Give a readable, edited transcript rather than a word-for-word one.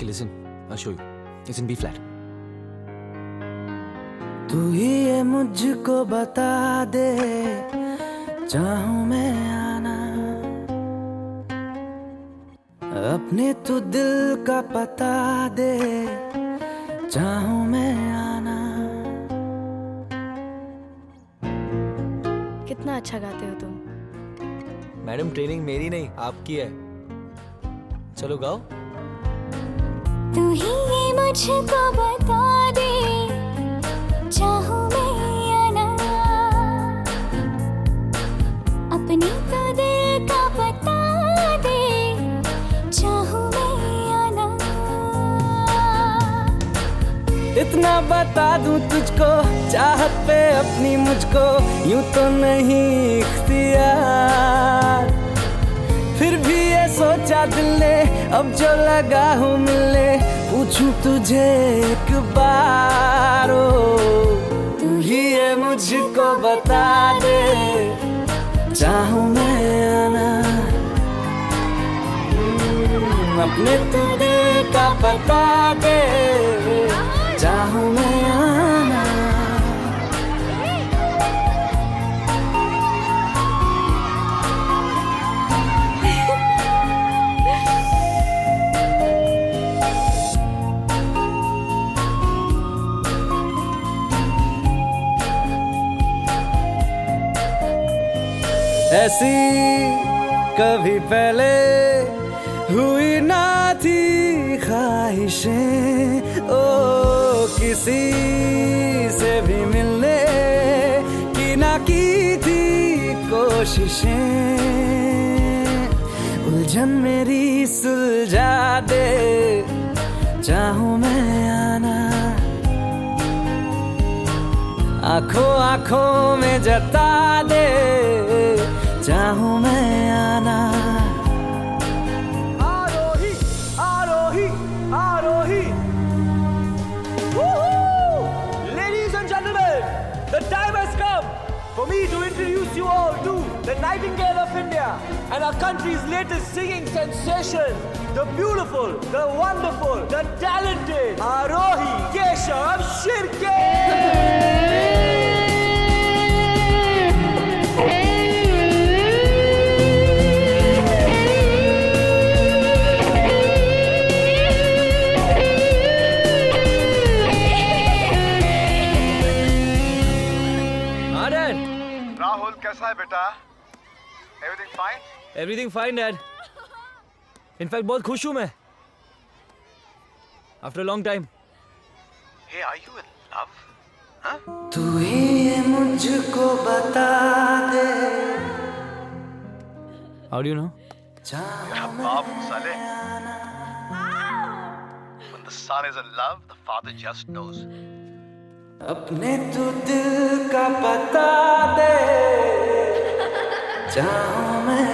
Okay, listen. I'll show you. It's in B flat. तू ही ये मुझको बता दे, चाहूं मैं आना, अपने तू दिल का पता दे, चाहूं मैं आना। कितना अच्छा गाते हो तुम। मैडम ट्रेनिंग मेरी नहीं आपकी है। चलो गाओ। तू ही ये मुझको बता दे, चाहूं मैं आना, अपनी तो दिल का पता दे, चाहूं मैं आना। इतना बता दूं तुझको, चाहत पे अपनी मुझको यूं तो नहीं इख्तियार, फिर भी ये सोचा दिल ने अब जो लगा हूँ मिलने, पूछूं तुझे एक बार। तू ही ये मुझको बता दे, चाहूं मैं आना, अपने तू दिल का पता दे, चाहूं मैं आना। ऐसी कभी पहले हुई ना थी ख्वाहिशें, ओ किसी से भी मिलने की ना की थी कोशिशें, उलझन मेरी सुलझा दे, चाहूं मैं आना, आंखों आंखों में जता दे, चाहूं मैं आना। आरोही आरोही आरोही। Woohoo! Ladies and gentlemen, the time has come for me to introduce you all to the Nightingale of India and our country's latest singing sensation, the beautiful, the wonderful, the talented Arohi Keshav Shirke. Rahul कैसा है बेटा? Everything fine? Everything fine, Dad. In fact, बहुत खुश हूँ मैं. After a long time. Hey, are you in love? Huh? तू ही ये मुझको बता दे। How do you know? मेरा बाप साले. When the son is in love, the father just knows. अपने तू दिल का पता दे, चाहूं मैं